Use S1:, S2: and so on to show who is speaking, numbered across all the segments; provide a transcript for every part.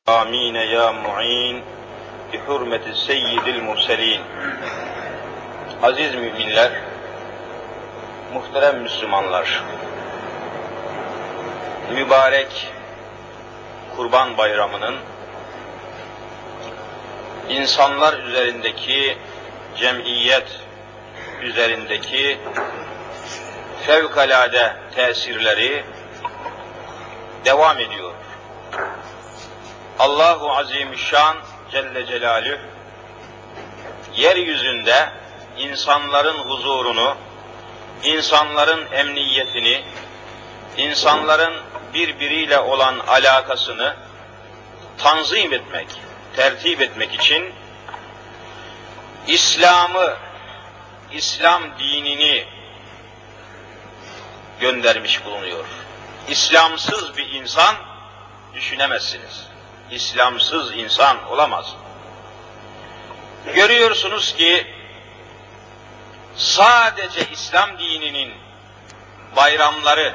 S1: Amin ya mu'in bi hurmeti seyyidil murselin. Aziz müminler, muhterem Müslümanlar, mübarek Kurban Bayramı'nın insanlar üzerindeki, cemiyet üzerindeki fevkalade tesirleri devam ediyor. Allahu Azimüşşan Celle Celaluhu yeryüzünde insanların huzurunu, insanların emniyetini, insanların birbiriyle olan alakasını tanzim etmek, tertip etmek için İslam dinini göndermiş bulunuyor. İslamsız bir insan düşünemezsiniz. İslamsız insan olamaz. Görüyorsunuz ki sadece İslam dininin bayramları,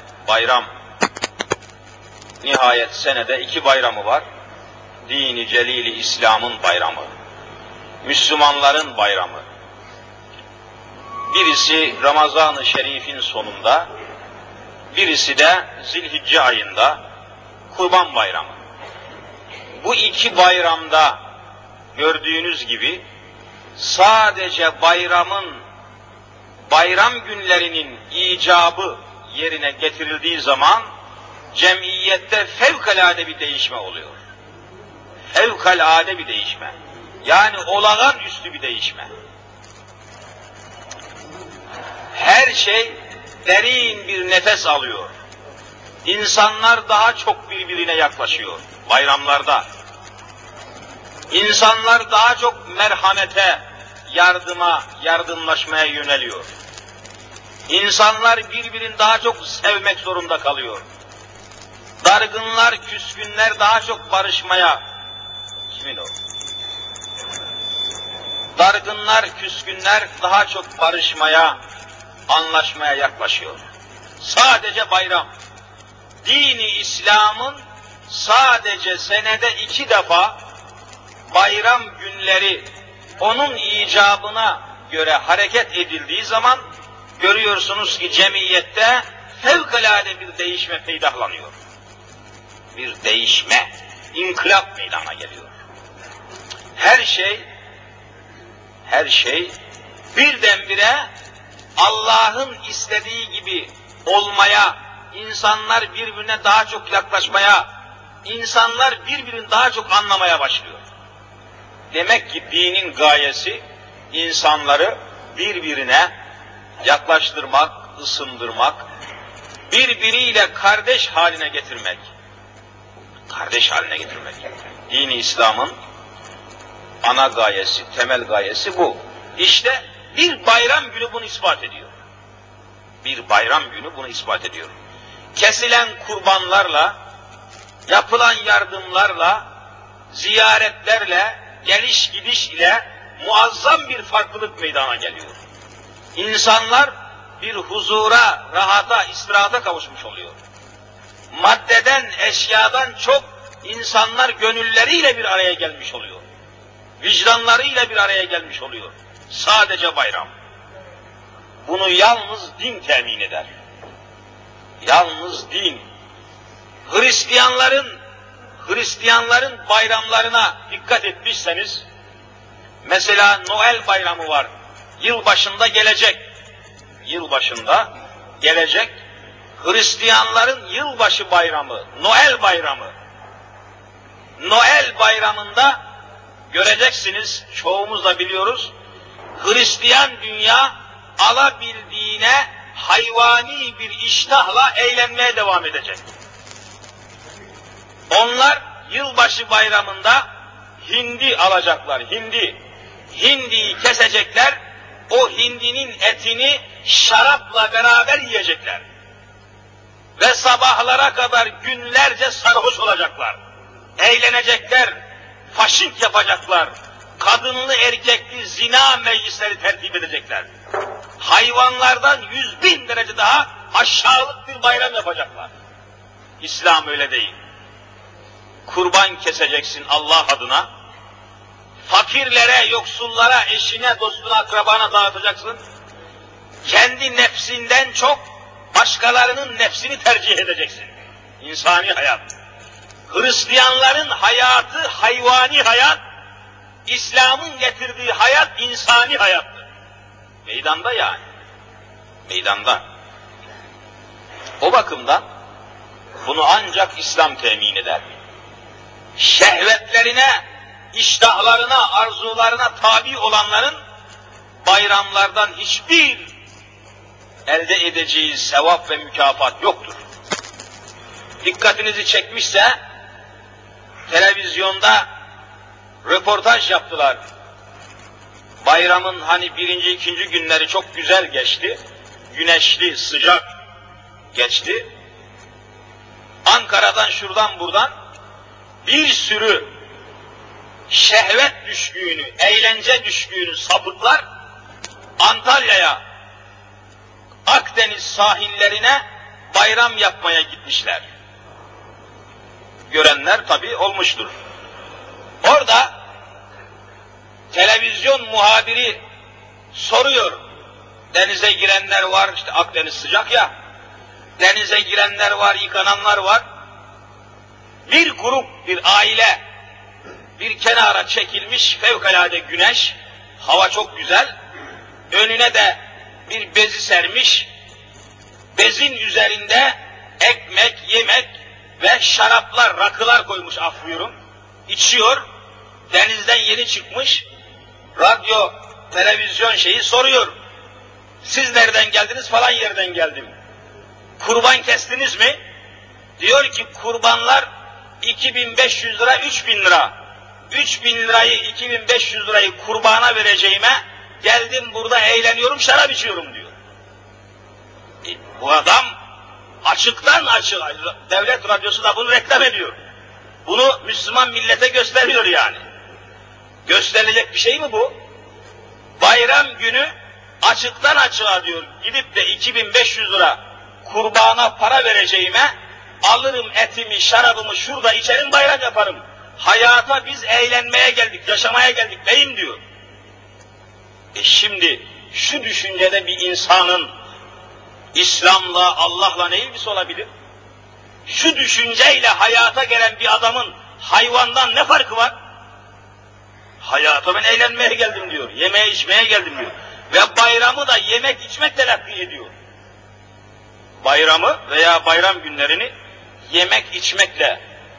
S1: nihayet senede 2 bayramı var. Dini Celil-i İslam'ın bayramı, Müslümanların bayramı. Birisi Ramazan-ı Şerif'in sonunda, birisi de Zilhicce ayında Kurban Bayramı. Bu 2 bayramda gördüğünüz gibi sadece bayram günlerinin icabı yerine getirildiği zaman cemiyette fevkalade bir değişme oluyor. Fevkalade bir değişme. Yani olağanüstü bir değişme. Her şey derin bir nefes alıyor. İnsanlar daha çok birbirine yaklaşıyor bayramlarda. İnsanlar daha çok merhamete, yardımlaşmaya yöneliyor. İnsanlar birbirini daha çok sevmek zorunda kalıyor. Dargınlar, küskünler daha çok barışmaya, anlaşmaya yaklaşıyor. Sadece bayram. Dini İslam'ın sadece senede 2 defa bayram günleri onun icabına göre hareket edildiği zaman görüyorsunuz ki cemiyette fevkalade bir değişme peydahlanıyor. Bir değişme, inkılap meydana geliyor. Her şey birdenbire Allah'ın istediği gibi olmaya, insanlar birbirine daha çok yaklaşmaya, insanlar birbirini daha çok anlamaya başlıyor. Demek ki dinin gayesi insanları birbirine yaklaştırmak, ısındırmak, birbiriyle kardeş haline getirmek. Dini İslam'ın ana gayesi, temel gayesi bu. İşte bir bayram günü bunu ispat ediyor. Kesilen kurbanlarla, yapılan yardımlarla, ziyaretlerle, geliş gidiş ile muazzam bir farklılık meydana geliyor. İnsanlar bir huzura, rahata, istirahata kavuşmuş oluyor. Maddeden, eşyadan çok insanlar gönülleriyle bir araya gelmiş oluyor. Vicdanlarıyla bir araya gelmiş oluyor. Sadece bayram. Bunu yalnız din temin eder. Yalnız din. Hristiyanların bayramlarına dikkat etmişseniz, mesela Noel bayramı var. Yılbaşında gelecek. Hristiyanların yılbaşı bayramı, Noel bayramı. Noel bayramında göreceksiniz, çoğumuz da biliyoruz, Hristiyan dünya alabildiğine hayvani bir iştahla eğlenmeye devam edecek. Onlar yılbaşı bayramında hindi alacaklar, hindiyi kesecekler, o hindinin etini şarapla beraber yiyecekler. Ve sabahlara kadar günlerce sarhoş olacaklar. Eğlenecekler, faşink yapacaklar, kadınlı erkekli zina meclisleri tertip edecekler. Hayvanlardan 100.000 derece daha aşağılık bir bayram yapacaklar. İslam öyle değil. kurban keseceksin Allah adına. Fakirlere, yoksullara, eşine, dostuna, akrabana dağıtacaksın. Kendi nefsinden çok başkalarının nefsini tercih edeceksin. İnsani hayat. Hristiyanların hayatı hayvani hayat, İslam'ın getirdiği hayat insani hayattır. Meydanda yani. Meydanda. O bakımdan bunu ancak İslam temin eder. Şehvetlerine, iştahlarına, arzularına tabi olanların bayramlardan hiçbir elde edeceği sevap ve mükafat yoktur. Dikkatinizi çekmişse televizyonda röportaj yaptılar. Bayramın hani birinci, ikinci günleri çok güzel geçti. Güneşli, sıcak geçti. Ankara'dan şuradan buradan bir sürü şehvet düşkünü, eğlence düşkünü sapıklar Antalya'ya, Akdeniz sahillerine bayram yapmaya gitmişler. Görenler tabii olmuştur. Orada televizyon muhabiri soruyor. Denize girenler var, işte Akdeniz sıcak ya. Denize girenler var, yıkananlar var. Bir grup, bir aile bir kenara çekilmiş, fevkalade güneş, hava çok güzel. Önüne de bir bezi sermiş. Bezin üzerinde ekmek, yemek ve şaraplar, rakılar koymuş, af buyurun. İçiyor. Denizden yeni çıkmış. Radyo, televizyon şeyi soruyor. Siz nereden geldiniz? Falan yerden geldim. Kurban kestiniz mi? Diyor ki kurbanlar 2500 lira, 3000 lira. 3000 lirayı, 2500 lirayı kurbana vereceğime geldim burada eğleniyorum, şarap içiyorum diyor. Bu adam açıktan açığa, devlet radyosu da bunu reklam ediyor. Bunu Müslüman millete gösteriyor yani. Gösterilecek bir şey mi bu? Bayram günü açıktan açığa diyor, gidip de 2500 lira kurbana para vereceğime alırım etimi, şarabımı şurada içerim, bayram yaparım. Hayata biz eğlenmeye geldik, yaşamaya geldik beyim diyor. Şimdi şu düşüncede bir insanın İslam'la, Allah'la ne ilgisi olabilir? Şu düşünceyle hayata gelen bir adamın hayvandan ne farkı var? Hayata ben eğlenmeye geldim diyor, yemeye içmeye geldim diyor. Ve bayramı da yemek içmek telakki ediyor. Bayramı veya bayram günlerini yemek içmekle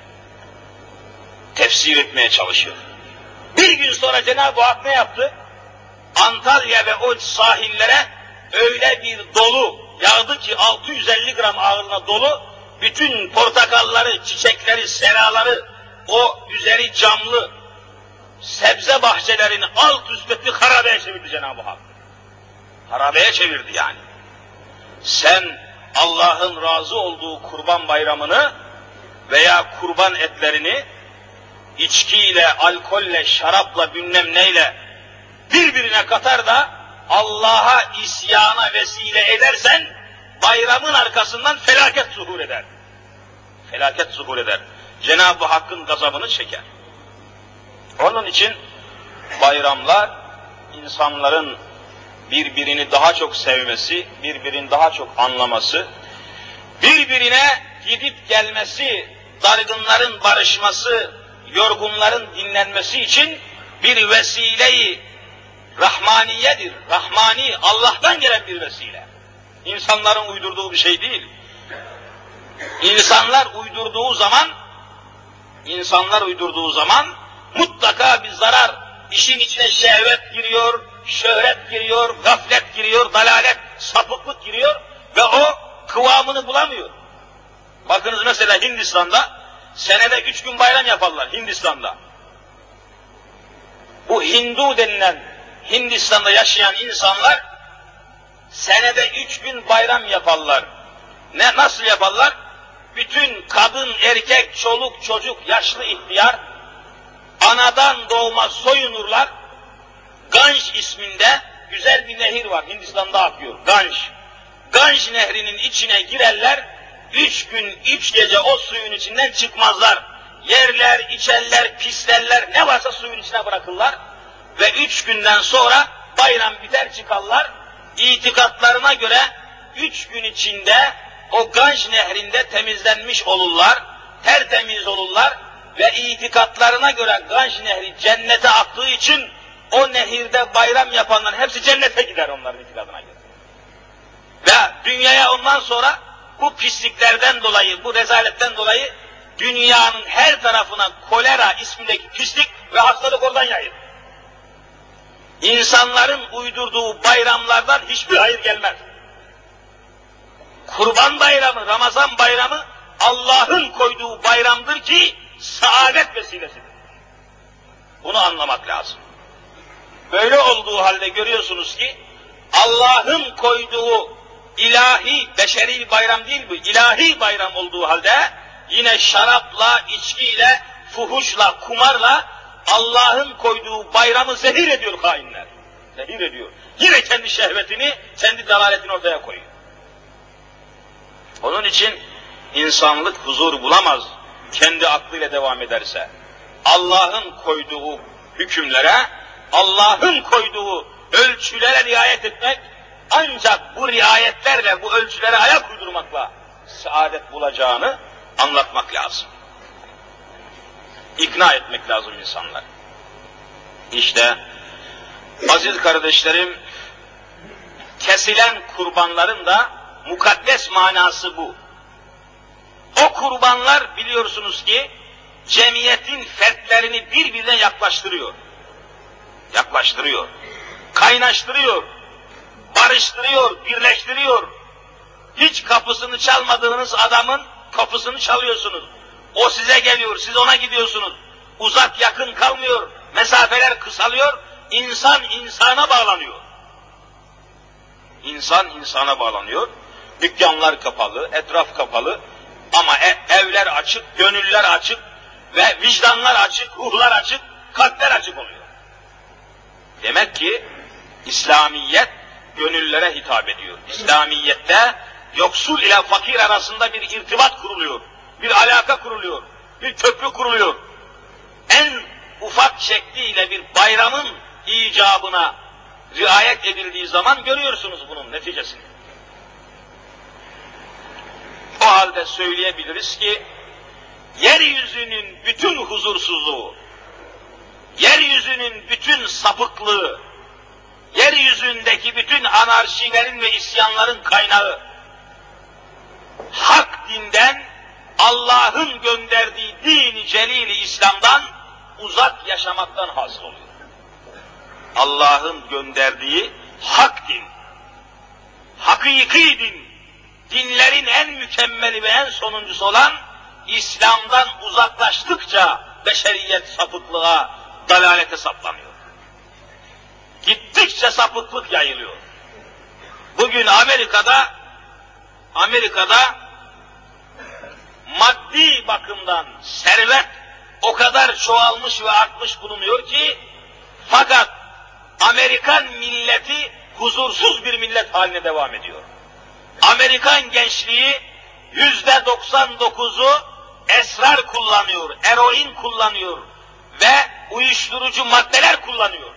S1: tefsir etmeye çalışıyor. Bir gün sonra Cenab-ı Hak ne yaptı? Antalya ve o sahillere öyle bir dolu yağdı ki 650 gram ağırlığına dolu, bütün portakalları, çiçekleri, seraları, o üzeri camlı sebze bahçelerini alt üst etti, harabeye çevirdi Cenab-ı Hak. Harabeye çevirdi yani. Sen Allah'ın razı olduğu kurban bayramını veya kurban etlerini içkiyle, alkolle, şarapla, bilmem neyle birbirine katar da Allah'a isyana vesile edersen bayramın arkasından felaket zuhur eder. Felaket zuhur eder. Cenab-ı Hakk'ın gazabını çeker. Onun için bayramlar insanların birbirini daha çok sevmesi, birbirini daha çok anlaması, birbirine gidip gelmesi, dargınların barışması, yorgunların dinlenmesi için bir vesile-i rahmaniyedir. Rahmani, Allah'tan gelen bir vesile. İnsanların uydurduğu bir şey değil. İnsanlar uydurduğu zaman mutlaka bir zarar, işin içine şehvet giriyor, şöhret giriyor, gaflet giriyor, dalalet, sapıklık giriyor ve o kıvamını bulamıyor. Bakınız mesela Hindistan'da senede 3 gün bayram yaparlar Hindistan'da. Bu Hindu denilen Hindistan'da yaşayan insanlar senede 3 gün bayram yaparlar. Nasıl yaparlar? Bütün kadın, erkek, çoluk, çocuk, yaşlı, ihtiyar anadan doğma soyunurlar. Ganj isminde güzel bir nehir var, Hindistan'da akıyor. Ganj nehrinin içine girerler. 3 gün, 3 gece o suyun içinden çıkmazlar. yerler, içerler, pislerler, ne varsa suyun içine bırakırlar ve 3 günden sonra bayram biter çıkarlar. İtikatlarına göre 3 gün içinde o Ganj nehrinde temizlenmiş olurlar, tertemiz olurlar ve itikatlarına göre Ganj nehri cennete aktığı için o nehirde bayram yapanların hepsi cennete gider onların itikadına göre. Ve dünyaya ondan sonra bu pisliklerden dolayı, bu rezaletten dolayı dünyanın her tarafına kolera ismindeki pislik ve hastalık oradan yayılır. İnsanların uydurduğu bayramlardan hiçbir hayır gelmez. Kurban bayramı, Ramazan bayramı Allah'ın koyduğu bayramdır ki saadet vesilesidir. Bunu anlamak lazım. Böyle olduğu halde görüyorsunuz ki Allah'ın koyduğu ilahi, beşeri bir bayram değil bu, ilahi bayram olduğu halde yine şarapla, içkiyle, fuhuşla, kumarla Allah'ın koyduğu bayramı zehir ediyor hainler. Zehir ediyor. Yine kendi şehvetini, kendi dalaletini ortaya koyuyor. Onun için insanlık huzur bulamaz kendi aklıyla devam ederse. Allah'ın koyduğu hükümlere, Allah'ın koyduğu ölçülere riayet etmek, ancak bu riayetlerle, bu ölçülere ayak uydurmakla saadet bulacağını anlatmak lazım. İkna etmek lazım insanlar. İşte aziz kardeşlerim, kesilen kurbanların da mukaddes manası bu. O kurbanlar biliyorsunuz ki cemiyetin fertlerini birbirine yaklaştırıyor. Yaklaştırıyor, kaynaştırıyor, barıştırıyor, birleştiriyor. Hiç kapısını çalmadığınız adamın kapısını çalıyorsunuz. O size geliyor, siz ona gidiyorsunuz. Uzak yakın kalmıyor, mesafeler kısalıyor, insan insana bağlanıyor. İnsan insana bağlanıyor. Dükkanlar kapalı, etraf kapalı ama evler açık, gönüller açık ve vicdanlar açık, ruhlar açık, kalpler açık oluyor. Demek ki İslamiyet gönüllere hitap ediyor. İslamiyette yoksul ile fakir arasında bir irtibat kuruluyor, bir alaka kuruluyor, bir köprü kuruluyor. En ufak şekliyle bir bayramın icabına riayet edildiği zaman görüyorsunuz bunun neticesini. O halde söyleyebiliriz ki, yeryüzünün bütün huzursuzluğu, yeryüzünün bütün sapıklığı, yeryüzündeki bütün anarşilerin ve isyanların kaynağı, hak dinden, Allah'ın gönderdiği din-i celil-i İslam'dan uzak yaşamaktan hasıl oluyor. Allah'ın gönderdiği hak din, hakiki din, dinlerin en mükemmeli ve en sonuncusu olan İslam'dan uzaklaştıkça beşeriyet sapıklığa, dalalete saplanıyor. Gittikçe sapıklık yayılıyor. Bugün Amerika'da maddi bakımdan servet o kadar çoğalmış ve artmış bulunuyor ki, fakat Amerikan milleti huzursuz bir millet haline devam ediyor. Amerikan gençliği %99'u esrar kullanıyor, eroin kullanıyor ve uyuşturucu maddeler kullanıyor.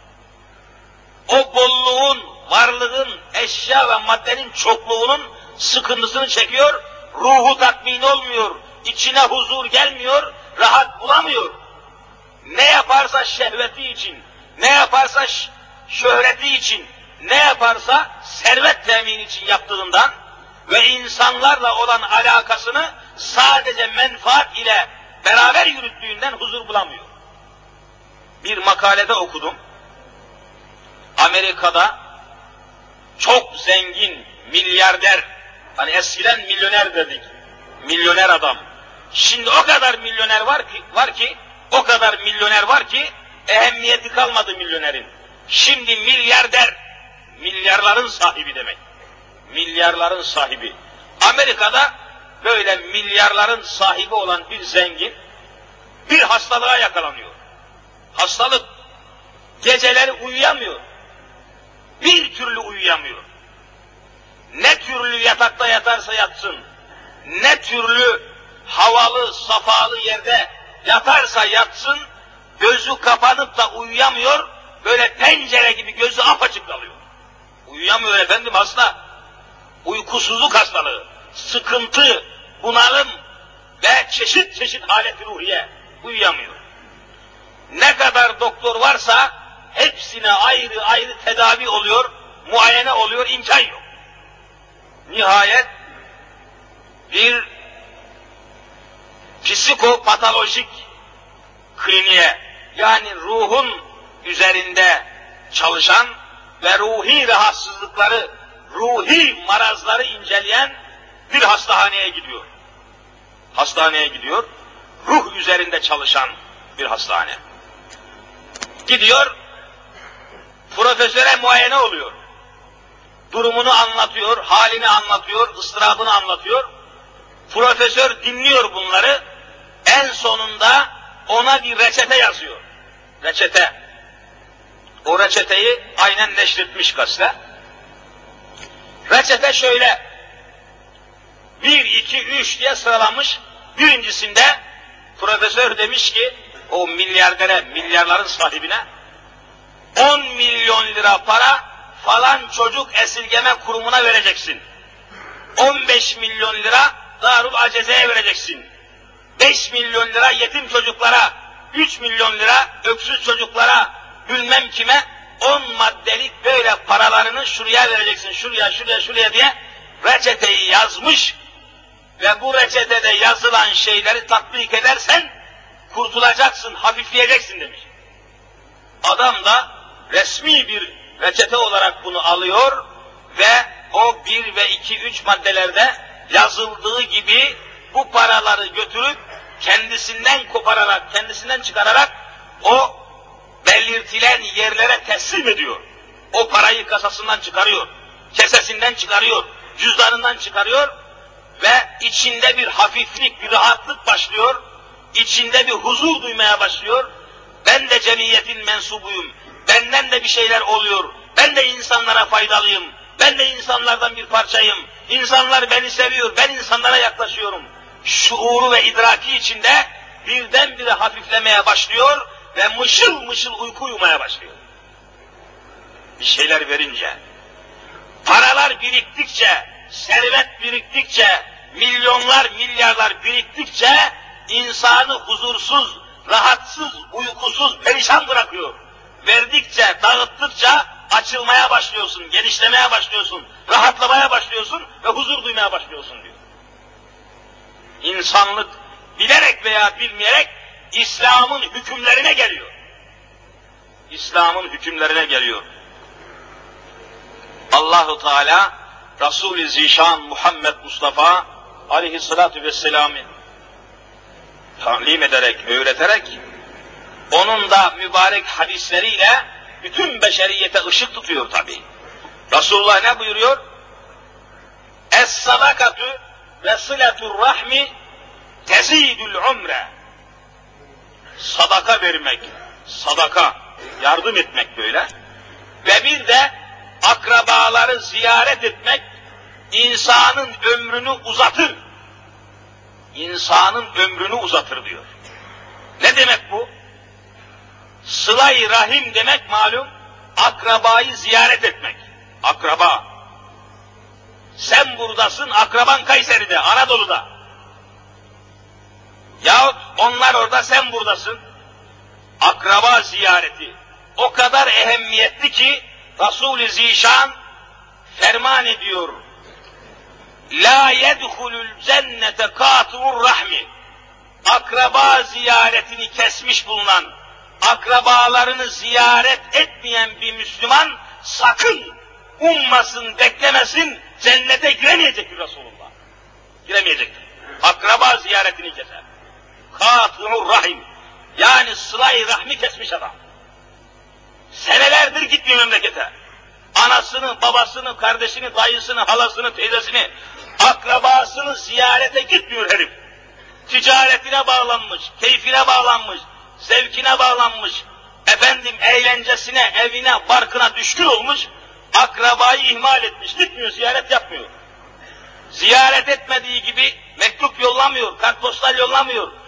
S1: O bolluğun, varlığın, eşya ve maddenin çokluğunun sıkıntısını çekiyor, ruhu tatmin olmuyor, içine huzur gelmiyor, rahat bulamıyor. Ne yaparsa şehveti için, ne yaparsa şöhreti için, ne yaparsa servet temini için yaptığından ve insanlarla olan alakasını sadece menfaat ile beraber yürüttüğünden huzur bulamıyor. Bir makalede okudum. Amerika'da çok zengin, milyarder, hani eskiden milyoner dedik, milyoner adam. Şimdi o kadar milyoner o kadar milyoner var ki ehemmiyeti kalmadı milyonerin. Şimdi milyarder, milyarların sahibi demek. Milyarların sahibi. Amerika'da böyle milyarların sahibi olan bir zengin bir hastalığa yakalanıyor. Hastalık, geceleri uyuyamıyor. Bir türlü uyuyamıyor. Ne türlü yatakta yatarsa yatsın, ne türlü havalı, safalı yerde yatarsa yatsın, gözü kapanıp da uyuyamıyor, böyle pencere gibi gözü apaçık kalıyor. Uyuyamıyor efendim, hasta. Uykusuzluk hastalığı, sıkıntı, bunalım ve çeşit çeşit halet-i ruhiye, uyuyamıyor. Ne kadar doktor varsa hepsine ayrı ayrı tedavi oluyor, muayene oluyor, imkan yok. Nihayet bir psikopatolojik kliniğe, yani ruhun üzerinde çalışan ve ruhi rahatsızlıkları, ruhi marazları inceleyen bir hastaneye gidiyor. Hastaneye gidiyor, ruh üzerinde çalışan bir hastane. Gidiyor, profesöre muayene oluyor. Durumunu anlatıyor, halini anlatıyor, ıstırabını anlatıyor. Profesör dinliyor bunları, en sonunda ona bir reçete yazıyor. Reçete. O reçeteyi aynen neşretmiş gazete. Reçete şöyle, 1, 2, 3 diye sıralamış. Birincisinde profesör demiş ki, o milyardere, milyarların sahibine, 10 milyon lira para falan çocuk esirgeme kurumuna vereceksin. 15 milyon lira Darul Aceze'ye vereceksin. 5 milyon lira yetim çocuklara, 3 milyon lira öksüz çocuklara, bilmem kime 10 maddelik böyle paralarını şuraya vereceksin, şuraya diye reçeteyi yazmış ve bu reçetede yazılan şeyleri tatbik edersen kurtulacaksın, hafifleyeceksin demiş. Adam da resmi bir reçete olarak bunu alıyor ve o 1 ve 2, 3 maddelerde yazıldığı gibi bu paraları götürüp kendisinden kopararak, kendisinden çıkararak o belirtilen yerlere teslim ediyor. O parayı kasasından çıkarıyor, kesesinden çıkarıyor, cüzdanından çıkarıyor ve içinde bir hafiflik, bir rahatlık başlıyor, içinde bir huzur duymaya başlıyor. Ben de cemiyetin mensubuyum, benden de bir şeyler oluyor, ben de insanlara faydalıyım, ben de insanlardan bir parçayım, insanlar beni seviyor, ben insanlara yaklaşıyorum. Şuuru ve idraki içinde birdenbire hafiflemeye başlıyor ve mışıl mışıl uyku uyumaya başlıyor. Bir şeyler verince, paralar biriktikçe, servet biriktikçe, milyonlar, milyarlar biriktikçe insanı huzursuz, rahatsız, uykusuz, perişan bırakıyor. Verdikçe, dağıttıkça açılmaya başlıyorsun, genişlemeye başlıyorsun, rahatlamaya başlıyorsun ve huzur duymaya başlıyorsun diyor. İnsanlık bilerek veya bilmeyerek İslam'ın hükümlerine geliyor. İslam'ın hükümlerine geliyor. Allahu Teala Resul-i Zişan Muhammed Mustafa aleyhissalatu vesselam'ı talim ederek, öğreterek onun da mübarek hadisleriyle bütün beşeriyete ışık tutuyor tabi. Resulullah ne buyuruyor? Es-sadakatü ve sıletur rahmi tezidül umre. Sadaka vermek, sadaka, yardım etmek böyle. Ve bir de akrabaları ziyaret etmek insanın ömrünü uzatır. İnsanın ömrünü uzatır diyor. Ne demek bu? Sıla-i rahim demek malum, akrabayı ziyaret etmek. Akraba. Sen buradasın, akraban Kayseri'de, Anadolu'da. Yahut onlar orada, sen buradasın. Akraba ziyareti o kadar ehemmiyetli ki Resul-i Zişan ferman ediyor. La yedhulul cennete kâtu'ur rahmi. Akraba ziyaretini kesmiş bulunan, akrabalarını ziyaret etmeyen bir Müslüman sakın ummasın, beklemesin, cennete giremeyecektir Resulullah. Giremeyecektir. Akraba ziyaretini keser. Kâtu'ur rahim. Yani sıla-i rahmi kesmiş adam. Senelerdir gitmiyor memlekete. Anasını, babasını, kardeşini, dayısını, halasını, teyzesini, akrabasını ziyarete gitmiyor herif. Ticaretine bağlanmış, keyfine bağlanmış, zevkine bağlanmış, eğlencesine, evine, barkına düşkün olmuş, akrabayı ihmal etmiş, gitmiyor, ziyaret yapmıyor. Ziyaret etmediği gibi mektup yollamıyor, kartpostal yollamıyor,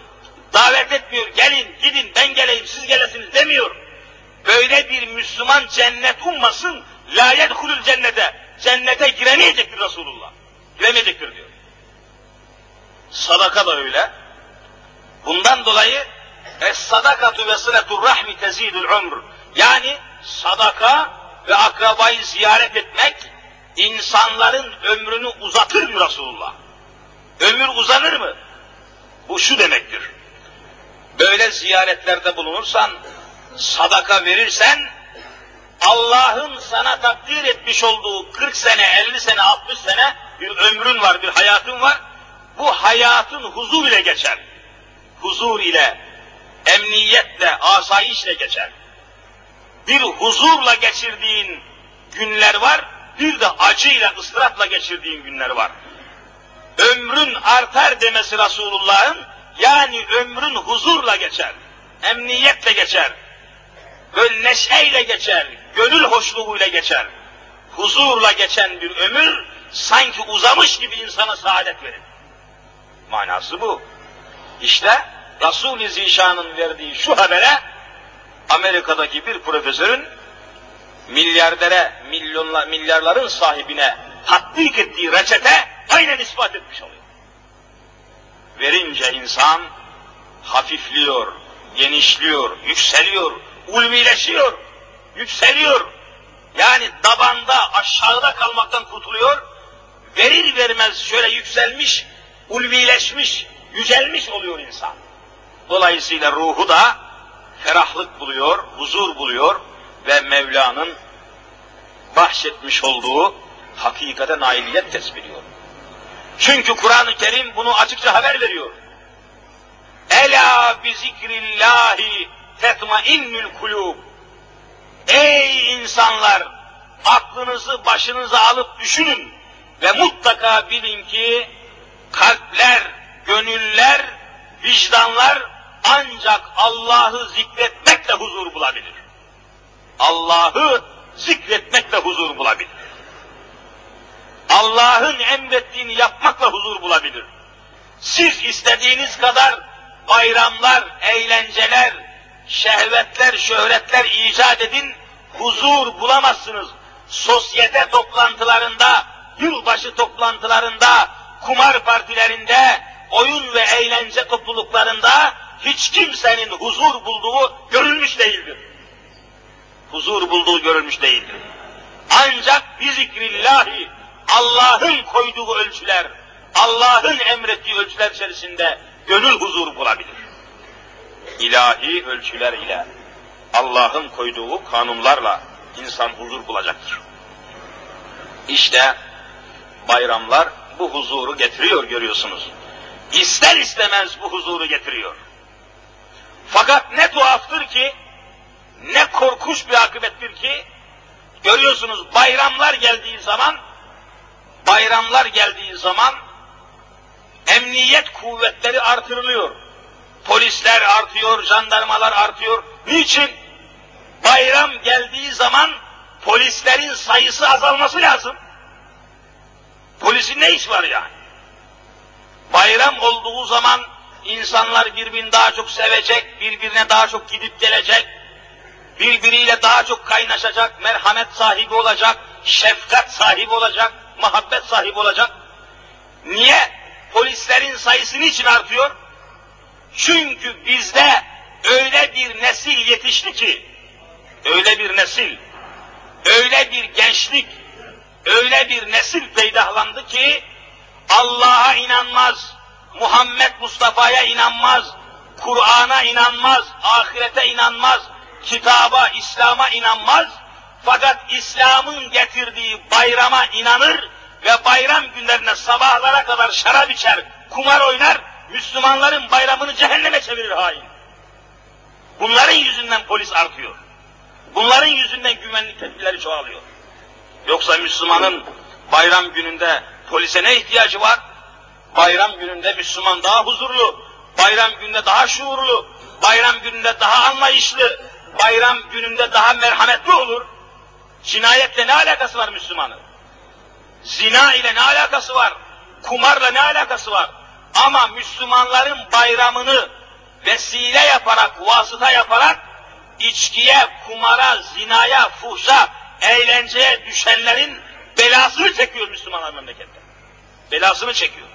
S1: Davet etmiyor, gelin, gidin, ben geleyim, siz gelesiniz demiyor. Böyle bir Müslüman cennet ummasın, la yedhulul cennete, cennete giremeyecektir Resulullah. Giremeyecektir diyor. Sadaka da öyle. Bundan dolayı es-sadakatu ve sıletur rahmi tezidul umr. Yani sadaka ve akrabayı ziyaret etmek insanların ömrünü uzatır diyor Resulullah. Ömür uzanır mı? Bu şu demektir. Böyle ziyaretlerde bulunursan, sadaka verirsen, Allah'ın sana takdir etmiş olduğu 40 sene, 50 sene, 60 sene bir ömrün var, bir hayatın var. Bu hayatın huzur ile geçer. Huzur ile, emniyetle, asayişle geçer. Bir huzurla geçirdiğin günler var, bir de acıyla, ıstırapla geçirdiğin günler var. Ömrün artar demesi Resulullah'ın, yani ömrün huzurla geçer, emniyetle geçer, böyle neşeyle geçer, gönül hoşluğuyla geçer. Huzurla geçen bir ömür, sanki uzamış gibi insana saadet verir. Manası bu. İşte Resul-i Zişan'ın verdiği şu habere, Amerika'daki bir profesörün milyarların sahibine tatbik ettiği reçete aynen ispat etmiş oluyor. Verince insan hafifliyor, genişliyor, yükseliyor, ulvileşiyor, yükseliyor. Yani dabanda, aşağıda kalmaktan kurtuluyor. Verir vermez şöyle yükselmiş, ulvileşmiş, yücelmiş oluyor insan. Dolayısıyla ruhu da ferahlık buluyor, huzur buluyor ve Mevla'nın bahşetmiş olduğu hakikate nailiyet kesbediyor. Çünkü Kur'an-ı Kerim bunu açıkça haber veriyor. Ela bi zikrillahi tetmainnül kulub. Ey insanlar, aklınızı başınıza alıp düşünün ve mutlaka bilin ki kalpler, gönüller, vicdanlar ancak Allah'ı zikretmekle huzur bulabilir. Allah'ı zikretmekle huzur bulabilir. Allah'ın emrettiğini yapmakla huzur bulabilir. Siz istediğiniz kadar bayramlar, eğlenceler, şehvetler, şöhretler icat edin, huzur bulamazsınız. Sosyete toplantılarında, yılbaşı toplantılarında, kumar partilerinde, oyun ve eğlence topluluklarında hiç kimsenin huzur bulduğu görülmüş değildir. Huzur bulduğu görülmüş değildir. Ancak bi zikrillahi, Allah'ın koyduğu ölçüler, Allah'ın emrettiği ölçüler içerisinde gönül huzur bulabilir. İlahi ölçüler ile, Allah'ın koyduğu kanunlarla insan huzur bulacaktır. İşte bayramlar bu huzuru getiriyor, görüyorsunuz. İster istemez bu huzuru getiriyor. Fakat ne tuhaftır ki, ne korkunç bir akıbettir ki, görüyorsunuz bayramlar geldiği zaman emniyet kuvvetleri artırılıyor. Polisler artıyor, jandarmalar artıyor. Niçin? Bayram geldiği zaman polislerin sayısı azalması lazım. Polisin ne iş var yani? Bayram olduğu zaman insanlar birbirini daha çok sevecek, birbirine daha çok gidip gelecek, birbiriyle daha çok kaynaşacak, merhamet sahibi olacak, şefkat sahibi olacak, muhabbet sahibi olacak. Niye? Polislerin sayısı niçin artıyor? Çünkü bizde öyle bir nesil yetişti ki, öyle bir nesil, öyle bir gençlik, öyle bir nesil peydahlandı ki, Allah'a inanmaz, Muhammed Mustafa'ya inanmaz, Kur'an'a inanmaz, ahirete inanmaz, kitaba, İslam'a inanmaz, fakat İslam'ın getirdiği bayrama inanır ve bayram günlerine sabahlara kadar şarap içer, kumar oynar, Müslümanların bayramını cehenneme çevirir hain. Bunların yüzünden polis artıyor. Bunların yüzünden güvenlik tedbirleri çoğalıyor. Yoksa Müslümanın bayram gününde polise ne ihtiyacı var? Bayram gününde Müslüman daha huzurlu, bayram gününde daha şuurlu, bayram gününde daha anlayışlı, bayram gününde daha merhametli olur. Cinayetle ne alakası var Müslümanın? Zina ile ne alakası var? Kumarla ne alakası var? Ama Müslümanların bayramını vesile yaparak, vasıta yaparak içkiye, kumara, zinaya, fuhşa, eğlenceye düşenlerin belasını çekiyor Müslümanlar memlekette. Belasını çekiyor.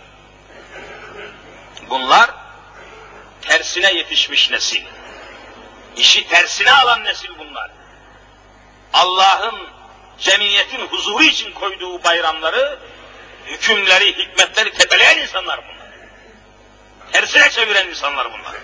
S1: Bunlar tersine yetişmiş nesil. İşi tersine alan nesil bunlar. Allah'ın cemiyetin huzuru için koyduğu bayramları, hükümleri, hikmetleri tepeleyen insanlar bunlar. Tersine çeviren insanlar bunlar.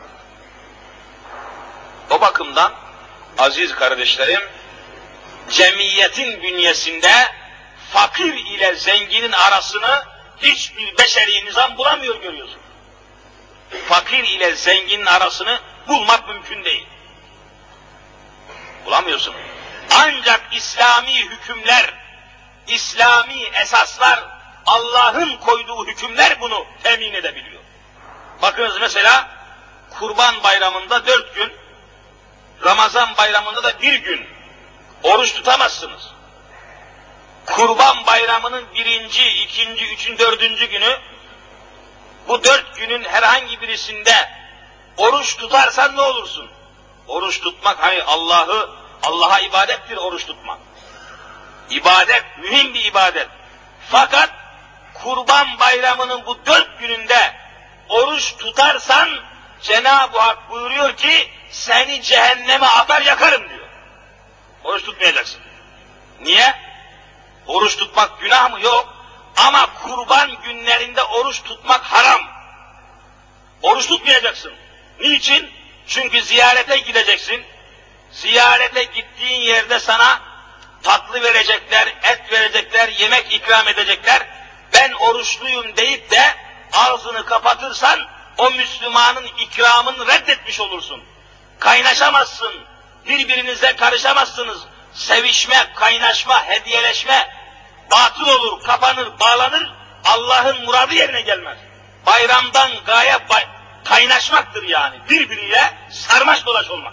S1: O bakımdan aziz kardeşlerim, cemiyetin bünyesinde fakir ile zenginin arasını hiçbir beşeri nizam bulamıyor görüyorsun. Fakir ile zenginin arasını bulmak mümkün değil. Bulamıyorsun. Ancak İslami hükümler, İslami esaslar, Allah'ın koyduğu hükümler bunu temin edebiliyor. Bakınız mesela Kurban Bayramı'nda 4 gün, Ramazan Bayramı'nda da 1 gün oruç tutamazsınız. Kurban Bayramı'nın 1., 2., 3., 4. günü, bu 4 günün herhangi birisinde oruç tutarsan ne olursun? Oruç tutmak hani Allah'a ibadettir oruç tutmak. İbadet, mühim bir ibadet. Fakat Kurban Bayramı'nın bu 4 gününde oruç tutarsan Cenab-ı Hak buyuruyor ki seni cehenneme atar yakarım diyor. Oruç tutmayacaksın. Niye? Oruç tutmak günah mı? Yok. Ama kurban günlerinde oruç tutmak haram. Oruç tutmayacaksın. Niçin? Çünkü ziyarete gideceksin. Ziyarete gittiğin yerde sana tatlı verecekler, et verecekler, yemek ikram edecekler. Ben oruçluyum deyip de ağzını kapatırsan o Müslümanın ikramını reddetmiş olursun. Kaynaşamazsın, birbirinize karışamazsınız. Sevişme, kaynaşma, hediyeleşme batıl olur, kapanır, bağlanır, Allah'ın muradı yerine gelmez. Bayramdan gaye kaynaşmaktır yani, birbiriyle sarmaş dolaş olmak.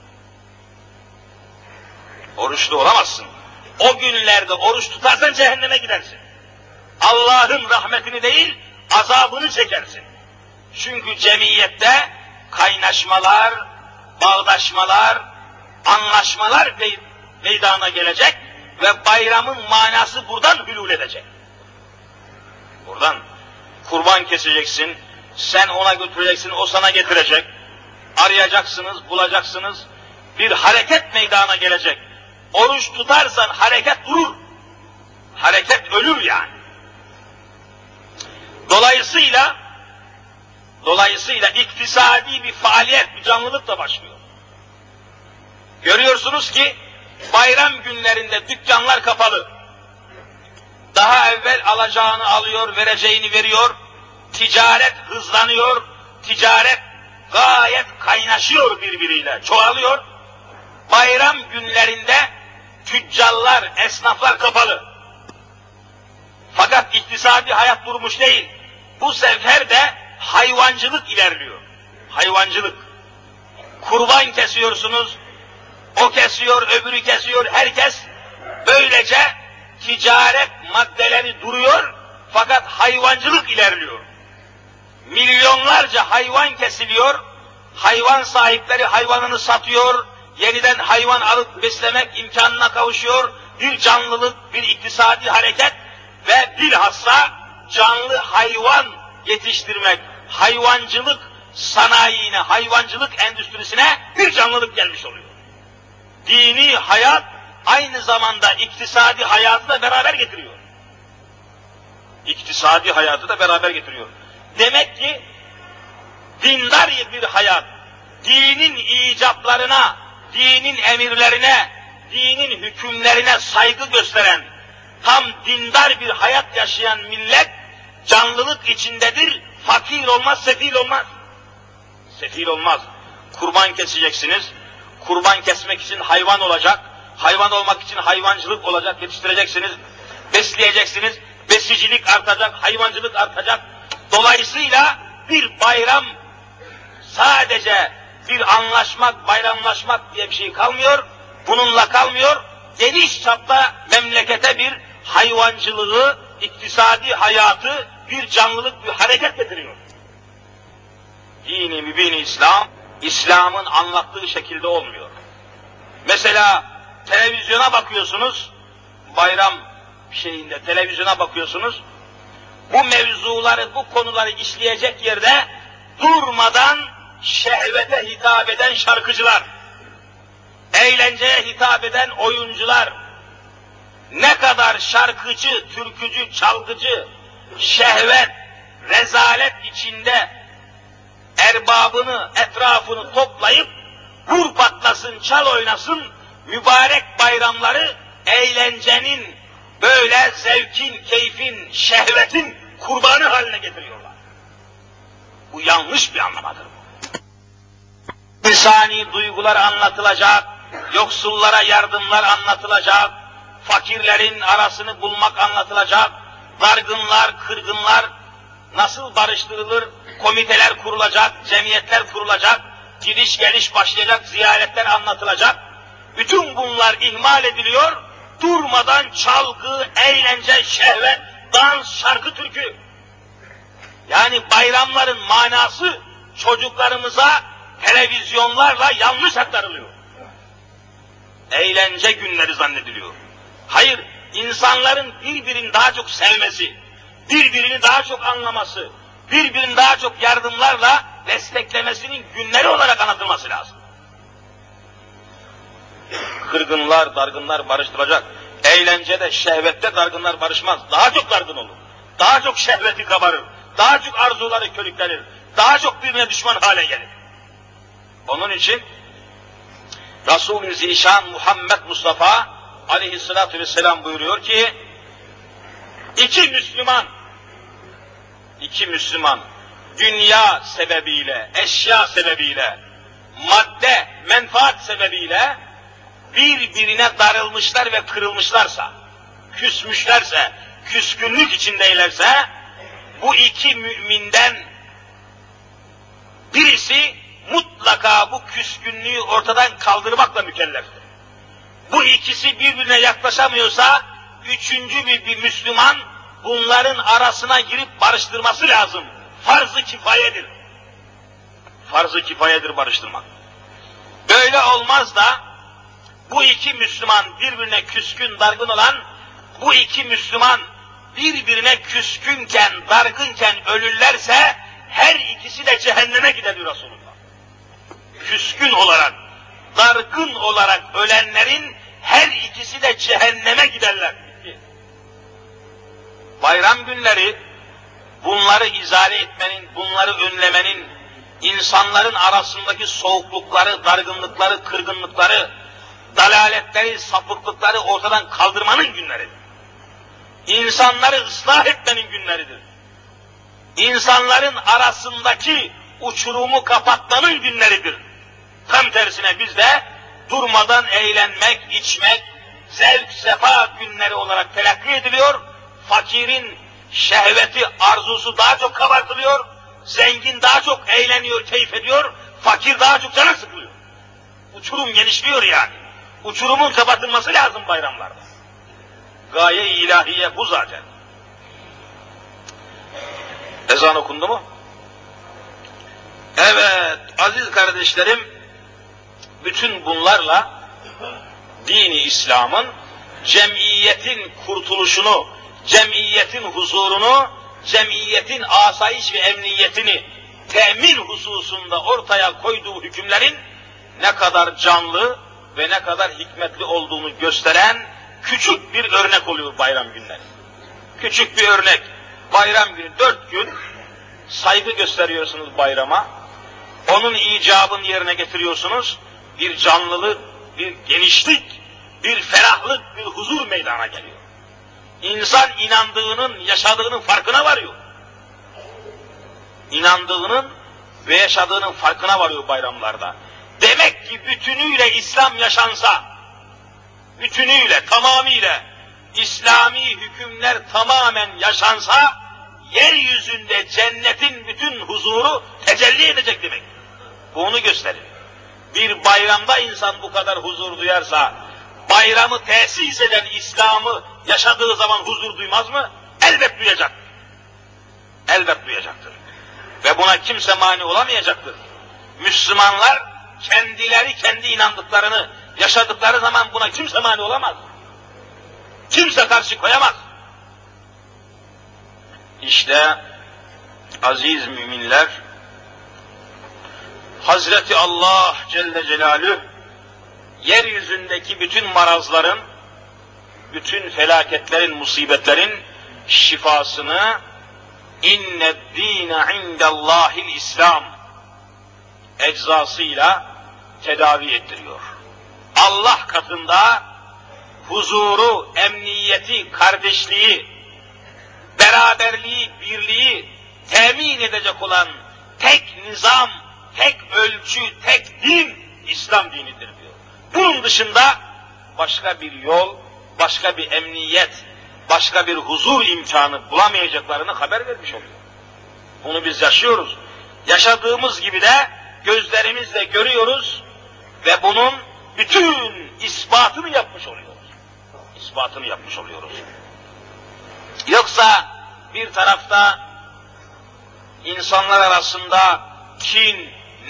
S1: Oruçlu olamazsın. O günlerde oruç tutarsan cehenneme gidersin. Allah'ın rahmetini değil, azabını çekersin. Çünkü cemiyette kaynaşmalar, bağdaşmalar, anlaşmalar meydana gelecek ve bayramın manası buradan hülul edecek. Buradan kurban keseceksin, sen ona götüreceksin, o sana getirecek. Arayacaksınız, bulacaksınız, bir hareket meydana gelecek. Oruç tutarsan hareket durur, hareket ölür yani. Dolayısıyla iktisadi bir faaliyet, bir canlılık da başlıyor. Görüyorsunuz ki bayram günlerinde dükkanlar kapalı. Daha evvel alacağını alıyor, vereceğini veriyor. Ticaret hızlanıyor, ticaret gayet kaynaşıyor birbiriyle, çoğalıyor. Bayram günlerinde tüccarlar, esnaflar kapalı. Fakat iktisadi hayat durmuş değil. Bu sefer de hayvancılık ilerliyor. Hayvancılık. Kurban kesiyorsunuz, o kesiyor, öbürü kesiyor, herkes böylece ticaret maddeleri duruyor fakat hayvancılık ilerliyor. Milyonlarca hayvan kesiliyor, hayvan sahipleri hayvanını satıyor, yeniden hayvan alıp beslemek imkanına kavuşuyor, bir canlılık, bir iktisadi hareket ve bilhassa canlı hayvan yetiştirmek, hayvancılık sanayine, hayvancılık endüstrisine bir canlılık gelmiş oluyor. Dini hayat aynı zamanda iktisadi hayatı da beraber getiriyor. İktisadi hayatı da beraber getiriyor. Demek ki dindar bir hayat, dinin icaplarına, dinin emirlerine, dinin hükümlerine saygı gösteren, tam dindar bir hayat yaşayan millet canlılık içindedir, fakir olmaz, sefil olmaz. Sefil olmaz. Kurban keseceksiniz, kurban kesmek için hayvan olacak, hayvan olmak için hayvancılık olacak, yetiştireceksiniz, besleyeceksiniz, besicilik artacak, hayvancılık artacak. Dolayısıyla bir bayram sadece bir anlaşmak, bayramlaşmak diye bir şey kalmıyor, bununla kalmıyor, geniş çapta memlekete bir hayvancılığı, iktisadi hayatı, bir canlılık, bir hareket getiriyor. Dini mübin İslam, İslam'ın anlattığı şekilde olmuyor. Mesela televizyona bakıyorsunuz, bayram şeyinde televizyona bakıyorsunuz, bu mevzuları, bu konuları işleyecek yerde durmadan şehvete hitap eden şarkıcılar, eğlenceye hitap eden oyuncular, ne kadar şarkıcı, türkücü, çalgıcı, şehvet, rezalet içinde erbabını, etrafını toplayıp vur patlasın, çal oynasın, mübarek bayramları eğlencenin, böyle zevkin, keyfin, şehvetin kurbanı haline getiriyorlar. Bu yanlış bir anlamadır bu. İnsani duygular anlatılacak, yoksullara yardımlar anlatılacak, fakirlerin arasını bulmak anlatılacak, dargınlar, kırgınlar nasıl barıştırılır, komiteler kurulacak, cemiyetler kurulacak, gidiş geliş başlayacak, ziyaretler anlatılacak. Bütün bunlar ihmal ediliyor, durmadan çalgı, eğlence, şehvet, dans, şarkı, türkü. Yani bayramların manası çocuklarımıza televizyonlarla yanlış aktarılıyor. Eğlence günleri zannediliyor. Hayır, insanların birbirini daha çok sevmesi, birbirini daha çok anlaması, birbirini daha çok yardımlarla desteklemesinin günleri olarak anlatılması lazım. Kırgınlar, dargınlar barıştıracak. Eğlencede, şehvette dargınlar barışmaz. Daha çok dargın olur. Daha çok şehveti kabarır. Daha çok arzuları körüklenir. Daha çok birbirine düşman hale gelir. Onun için Resul-i Zişan Muhammed Mustafa aleyhissalatü vesselam buyuruyor ki, iki Müslüman dünya sebebiyle, eşya sebebiyle, madde, menfaat sebebiyle birbirine darılmışlar ve kırılmışlarsa, küsmüşlerse, küskünlük içindeylerse, bu iki müminden birisi mutlaka bu küskünlüğü ortadan kaldırmakla mükelleftir. Bu ikisi birbirine yaklaşamıyorsa, üçüncü bir Müslüman bunların arasına girip barıştırması lazım. Farz-ı kifayedir. Farz-ı kifayedir barıştırmak. Böyle olmaz da bu iki Müslüman birbirine küskün, dargın olan, bu iki Müslüman birbirine küskünken, dargınken ölürlerse her ikisi de cehenneme gider diyor Resulullah. Küskün olarak, dargın olarak ölenlerin her ikisi de cehenneme giderler. Bayram günleri bunları izale etmenin, bunları önlemenin, insanların arasındaki soğuklukları, dargınlıkları, kırgınlıkları, dalaletleri, sapıklıkları ortadan kaldırmanın günleridir. İnsanları ıslah etmenin günleridir. İnsanların arasındaki uçurumu kapatmanın günleridir. Tam tersine bizde durmadan eğlenmek, içmek, zevk, sefa günleri olarak telakki ediliyor. Fakirin şehveti, arzusu daha çok kabartılıyor. Zengin daha çok eğleniyor, keyif ediyor. Fakir daha çok canı sıkılıyor. Uçurum genişliyor yani. Uçurumun kapatılması lazım bayramlarda. Gaye-i ilahiye bu zaten. Ezan okundu mu? Evet, aziz kardeşlerim, bütün bunlarla dini İslam'ın cemiyetin kurtuluşunu, cemiyetin huzurunu, cemiyetin asayiş ve emniyetini temin hususunda ortaya koyduğu hükümlerin ne kadar canlı ve ne kadar hikmetli olduğunu gösteren küçük bir örnek oluyor bayram günleri. Küçük bir örnek. Bayram günü 4 gün saygı gösteriyorsunuz bayrama. Onun icabını yerine getiriyorsunuz. Bir canlılık, bir genişlik, bir ferahlık, bir huzur meydana geliyor. İnsan inandığının, yaşadığının farkına varıyor. İnandığının ve yaşadığının farkına varıyor bayramlarda. Demek ki bütünüyle İslam yaşansa, bütünüyle, tamamıyla İslami hükümler tamamen yaşansa, yeryüzünde cennetin bütün huzuru tecelli edecek demek. Bunu gösterir. Bir bayramda insan bu kadar huzur duyarsa, bayramı tesis eden İslam'ı yaşadığı zaman huzur duymaz mı? Elbet duyacaktır. Elbet duyacaktır. Ve buna kimse mani olamayacaktır. Müslümanlar kendileri kendi inandıklarını yaşadıkları zaman buna kimse mani olamaz. Kimse karşı koyamaz. İşte aziz müminler, Hazreti Allah Celle Celaluhu yeryüzündeki bütün marazların, bütün felaketlerin, musibetlerin şifasını İnned-dîne indellâhil İslam eczasıyla tedavi ettiriyor. Allah katında huzuru, emniyeti, kardeşliği, beraberliği, birliği temin edecek olan tek nizam, tek ölçü, tek din İslam dinidir diyor. Bunun dışında başka bir yol, başka bir emniyet, başka bir huzur imkanı bulamayacaklarını haber vermiş oluyor. Bunu biz yaşıyoruz. Yaşadığımız gibi de gözlerimizle görüyoruz ve bunun bütün ispatını yapmış oluyoruz. İspatını yapmış oluyoruz. Yoksa bir tarafta insanlar arasında kin,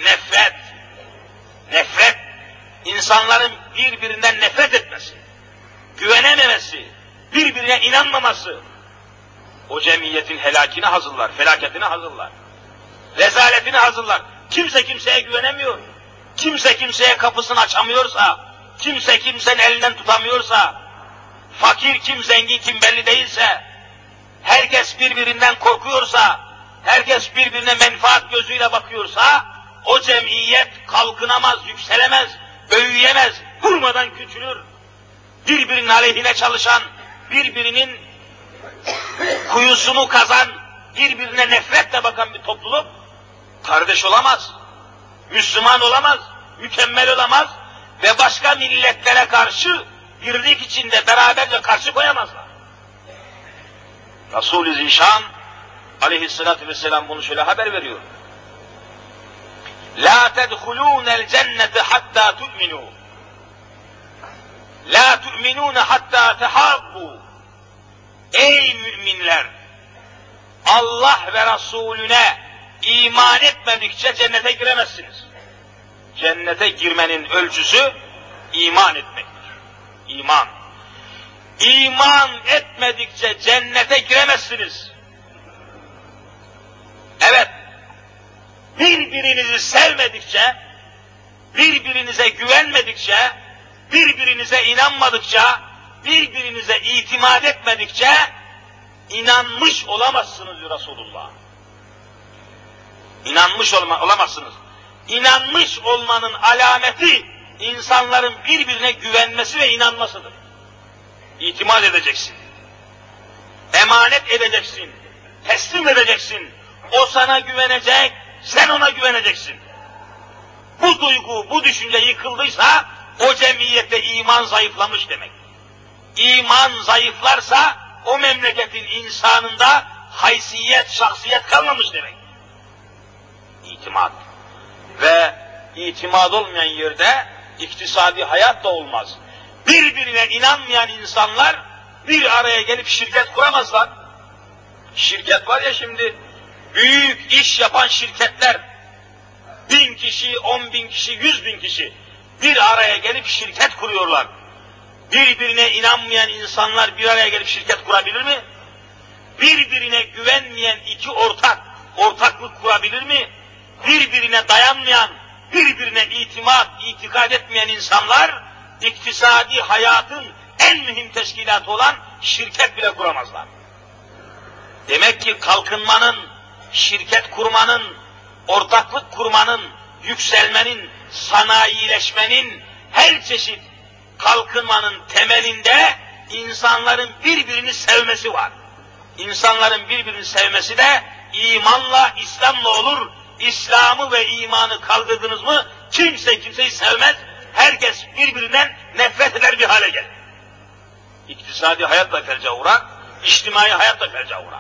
S1: nefret, insanların birbirinden nefret etmesi, güvenememesi, birbirine inanmaması, o cemiyetin helakini hazırlar, felaketini hazırlar, rezaletini hazırlar. Kimse kimseye güvenemiyor, kimse kimseye kapısını açamıyorsa, kimse kimsenin elinden tutamıyorsa, fakir kim, zengin kim belli değilse, herkes birbirinden korkuyorsa, herkes birbirine menfaat gözüyle bakıyorsa, o cemiyet kalkınamaz, yükselemez, büyüyemez, durmadan küçülür. Birbirinin aleyhine çalışan, birbirinin kuyusunu kazan, birbirine nefretle bakan bir topluluk kardeş olamaz, Müslüman olamaz, mükemmel olamaz ve başka milletlere karşı birlik içinde beraberce karşı koyamazlar. Resul-i Zişan aleyhissalatü vesselam bunu şöyle haber veriyor. La tedhulûnel cennete hattâ tu'minû. La tu'minûne hattâ tehâbbû. Ey müminler! Allah ve Resulüne iman etmedikçe cennete giremezsiniz. Cennete girmenin ölçüsü iman etmektir. İman. İman etmedikçe cennete giremezsiniz. Evet, birbirinizi sevmedikçe, birbirinize güvenmedikçe, birbirinize inanmadıkça, birbirinize itimat etmedikçe inanmış olamazsınız diyor Resulullah. İnanmış olamazsınız. İnanmış olmanın alameti insanların birbirine güvenmesi ve inanmasıdır. İtimat edeceksin. Emanet edeceksin. Teslim edeceksin. O sana güvenecek, sen ona güveneceksin. Bu duygu, bu düşünce yıkıldıysa o cemiyette iman zayıflamış demek. İman zayıflarsa o memleketin insanında haysiyet, şahsiyet kalmamış demek. İtimat. Ve itimat olmayan yerde iktisadi hayat da olmaz. Birbirine inanmayan insanlar bir araya gelip şirket kuramazlar. Şirket var ya şimdi, büyük iş yapan şirketler, 1000 kişi, 10.000 kişi, 100.000 kişi bir araya gelip şirket kuruyorlar. Birbirine inanmayan insanlar bir araya gelip şirket kurabilir mi? Birbirine güvenmeyen iki ortaklık kurabilir mi? Birbirine dayanmayan, birbirine itikad etmeyen insanlar, iktisadi hayatın en mühim teşkilatı olan şirket bile kuramazlar. Demek ki kalkınmanın, şirket kurmanın, ortaklık kurmanın, yükselmenin, sanayileşmenin, her çeşit kalkınmanın temelinde insanların birbirini sevmesi var. İnsanların birbirini sevmesi de imanla, İslam'la olur. İslam'ı ve imanı kaldırdınız mı kimse kimseyi sevmez. Herkes birbirinden nefret eder bir hale gelir. İktisadi hayat da felce uğrar, içtimai hayat da felce uğrar.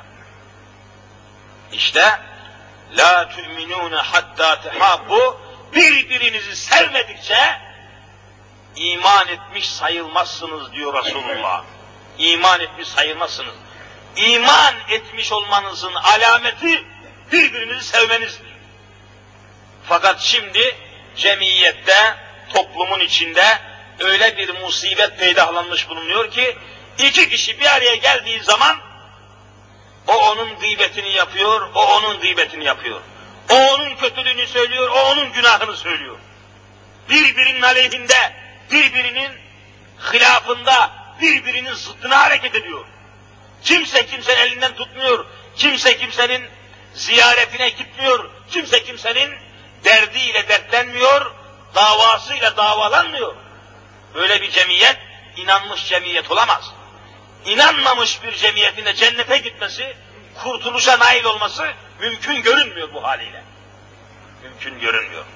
S1: İşte la tu'minûne hattâ tehâbbû, birbirinizi sevmedikçe iman etmiş sayılmazsınız diyor Resulullah. İman etmiş sayılmazsınız. İman etmiş olmanızın alameti birbirinizi sevmenizdir. Fakat şimdi cemiyette, toplumun içinde öyle bir musibet peydahlanmış bulunuyor ki, iki kişi bir araya geldiği zaman o onun gıybetini yapıyor, o onun gıybetini yapıyor. O onun kötülüğünü söylüyor, o onun günahını söylüyor. Birbirinin aleyhinde, birbirinin hilafında, birbirinin zıttına hareket ediyor. Kimse kimsenin elinden tutmuyor, kimse kimsenin ziyaretine gitmiyor, kimse kimsenin derdiyle dertlenmiyor, davasıyla davalanmıyor. Böyle bir cemiyet, inanmış cemiyet olamaz. İnanmamış bir cemiyetin de cennete gitmesi, kurtuluşa nail olması mümkün görünmüyor bu haliyle. Mümkün görünmüyor.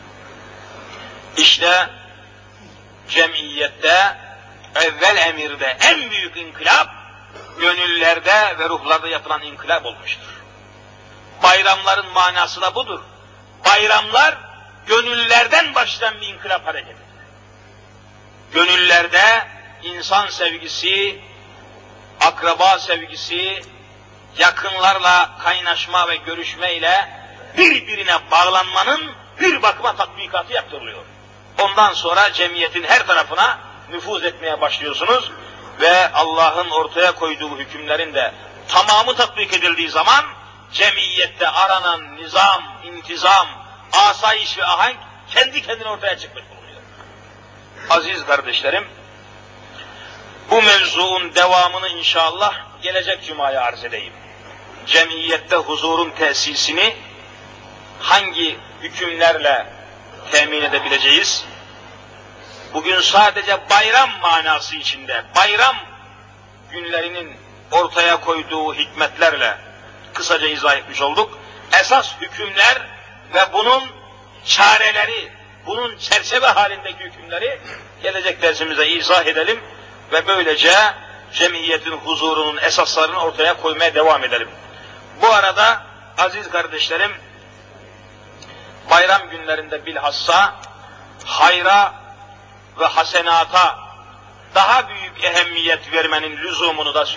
S1: İşte cemiyette, evvel emirde en büyük inkılap, gönüllerde ve ruhlarda yapılan inkılap olmuştur. Bayramların manası da budur. Bayramlar, gönüllerden başlayan bir inkılap hareketi. Gönüllerde insan sevgisi, akraba sevgisi, yakınlarla kaynaşma ve görüşmeyle birbirine bağlanmanın bir bakıma tatbikatı yaptırılıyor. Ondan sonra cemiyetin her tarafına nüfuz etmeye başlıyorsunuz ve Allah'ın ortaya koyduğu hükümlerin de tamamı tatbik edildiği zaman cemiyette aranan nizam, intizam, asayiş ve ahenk kendi kendine ortaya çıkmış bulunuyor. Aziz kardeşlerim, bu mevzuun devamını inşallah gelecek cumaya arz edeyim. Cemiyette huzurun tesisini hangi hükümlerle temin edebileceğiz? Bugün sadece bayram manası içinde, bayram günlerinin ortaya koyduğu hikmetlerle kısaca izah etmiş olduk. Esas hükümler ve bunun çareleri, bunun çerçeve halindeki hükümleri gelecek dersimize izah edelim ve böylece cemiyetin huzurunun esaslarını ortaya koymaya devam edelim. Bu arada aziz kardeşlerim, bayram günlerinde bilhassa hayra ve hasenata daha büyük ehemmiyet vermenin lüzumunu da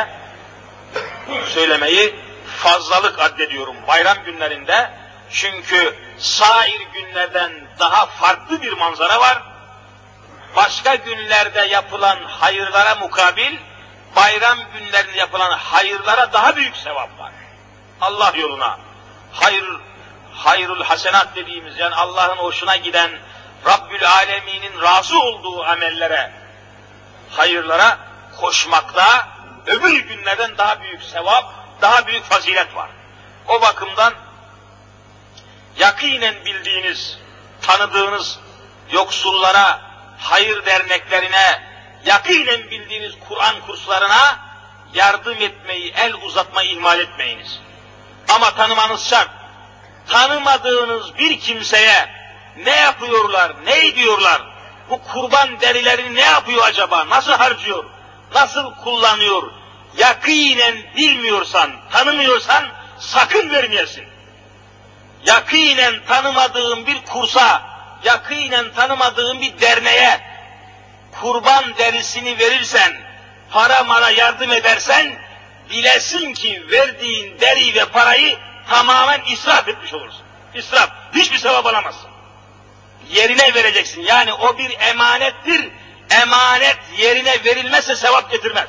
S1: söylemeyi fazlalık addediyorum bayram günlerinde. Çünkü sair günlerden daha farklı bir manzara var. Başka günlerde yapılan hayırlara mukabil, bayram günlerinde yapılan hayırlara daha büyük sevap var. Allah yoluna, hayrul hasenat dediğimiz, yani Allah'ın hoşuna giden, Rabbül Alemin'in razı olduğu amellere, hayırlara koşmakta öbür günlerden daha büyük sevap, daha büyük fazilet var. O bakımdan yakinen bildiğiniz, tanıdığınız yoksullara, hayır derneklerine, yakinen bildiğiniz Kur'an kurslarına yardım etmeyi, el uzatmayı ihmal etmeyiniz. Ama tanımanız şart. Tanımadığınız bir kimseye ne yapıyorlar, ne ediyorlar, bu kurban derilerini ne yapıyor acaba, nasıl harcıyor, nasıl kullanıyor, yakinen bilmiyorsan, tanımıyorsan sakın vermeyesin. Yakinen tanımadığın bir kursa, yakinen tanımadığın bir derneğe kurban derisini verirsen, para mara yardım edersen, bilesin ki verdiğin deri ve parayı tamamen israf etmiş olursun. İsraf, hiçbir sevap alamazsın. Yerine vereceksin, yani o bir emanettir, emanet yerine verilmezse sevap getirmez.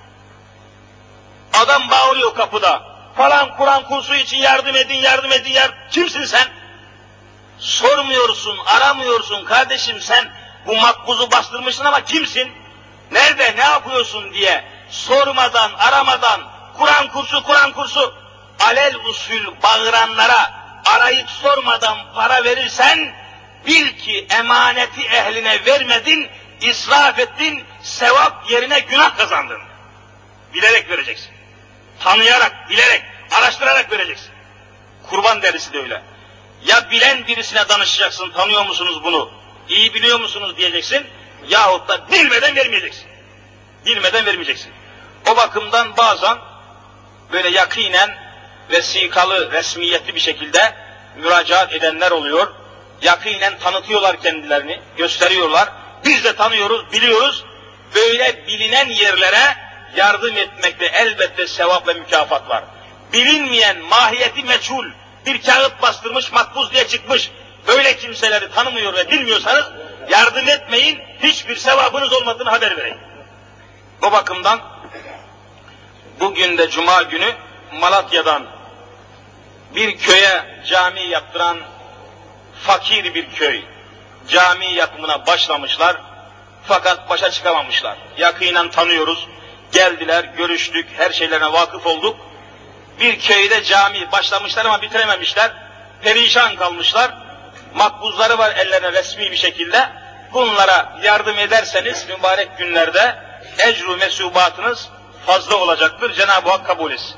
S1: Adam bağırıyor kapıda, falan Kur'an kursu için yardım edin. Kimsin sen? Sormuyorsun, aramıyorsun kardeşim, sen bu makbuzu bastırmışsın ama kimsin? Nerede, ne yapıyorsun diye sormadan, aramadan Kur'an kursu alel usul bağıranlara arayıp sormadan para verirsen bil ki emaneti ehline vermedin, israf ettin, sevap yerine günah kazandın. Bilerek vereceksin. Tanıyarak, bilerek, araştırarak vereceksin. Kurban derisi de öyle. Ya bilen birisine danışacaksın, tanıyor musunuz bunu, iyi biliyor musunuz diyeceksin, yahut da bilmeden vermeyeceksin. Bilmeden vermeyeceksin. O bakımdan bazen böyle yakinen, vesikalı, resmiyetli bir şekilde müracaat edenler oluyor. Yakinen tanıtıyorlar kendilerini, gösteriyorlar. Biz de tanıyoruz, biliyoruz. Böyle bilinen yerlere yardım etmekte elbette sevap ve mükafat var. bilinmeyen, mahiyeti meçhul, bir kağıt bastırmış, makbuz diye çıkmış, böyle kimseleri tanımıyor ve bilmiyorsanız, yardım etmeyin, hiçbir sevabınız olmadığını haber vereyim. O bakımdan, bugün de Cuma günü Malatya'dan bir köye cami yaptıran fakir bir köy, cami yapımına başlamışlar, fakat başa çıkamamışlar. Yakinen tanıyoruz, geldiler, görüştük, her şeylerine vakıf olduk. Bir köyde cami başlamışlar ama bitirememişler, perişan kalmışlar. Makbuzları var ellerine resmi bir şekilde. Bunlara yardım ederseniz mübarek günlerde ecru mesubatınız fazla olacaktır. Cenab-ı Hak kabul etsin.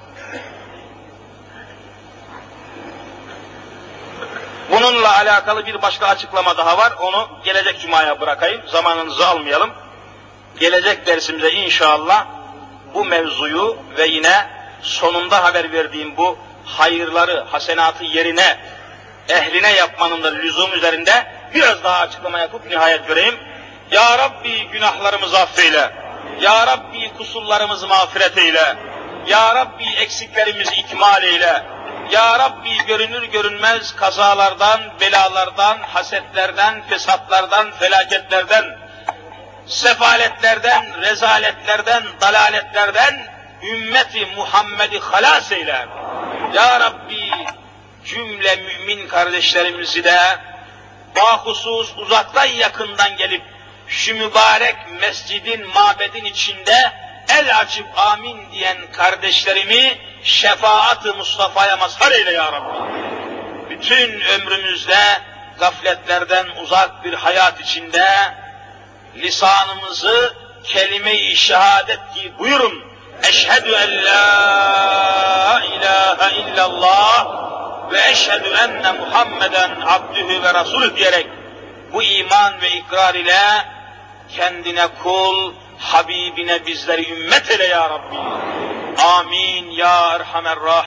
S1: Bununla alakalı bir başka açıklama daha var. Onu gelecek Cuma'ya bırakayım. Zamanınızı almayalım. Gelecek dersimize inşallah bu mevzuyu ve yine sonunda haber verdiğim bu hayırları, hasenatı yerine, ehline yapmanın da lüzum üzerinde biraz daha açıklama yapıp nihayet vereyim. Ya Rabbi günahlarımızı affeyle. Ya Rabbi kusurlarımızı mağfiret eyle. Ya Rabbi eksiklerimizi ikmal eyle. Ya Rabbi görünür görünmez kazalardan, belalardan, hasetlerden, fesatlardan, felaketlerden, sefaletlerden, rezaletlerden, dalaletlerden ümmeti Muhammed'i halas eyle. Ya Rabbi cümle mümin kardeşlerimizi de bahusus uzaktan yakından gelip şu mübarek mescidin, mabedin içinde el açıp amin diyen kardeşlerimi şefaat-ı Mustafa'ya mazhar eyle ya Rabbi. Bütün ömrümüzde gafletlerden uzak bir hayat içinde lisanımızı kelime-i şehadet ki buyurun. Eşhedü en la ilahe illallah ve eşhedü enne Muhammeden abdühü ve rasulü diyerek bu iman ve ikrar ile kendine kul, Habibine bizleri ümmet eyle ya Rabbi. Amin ya Erhamer Rahim.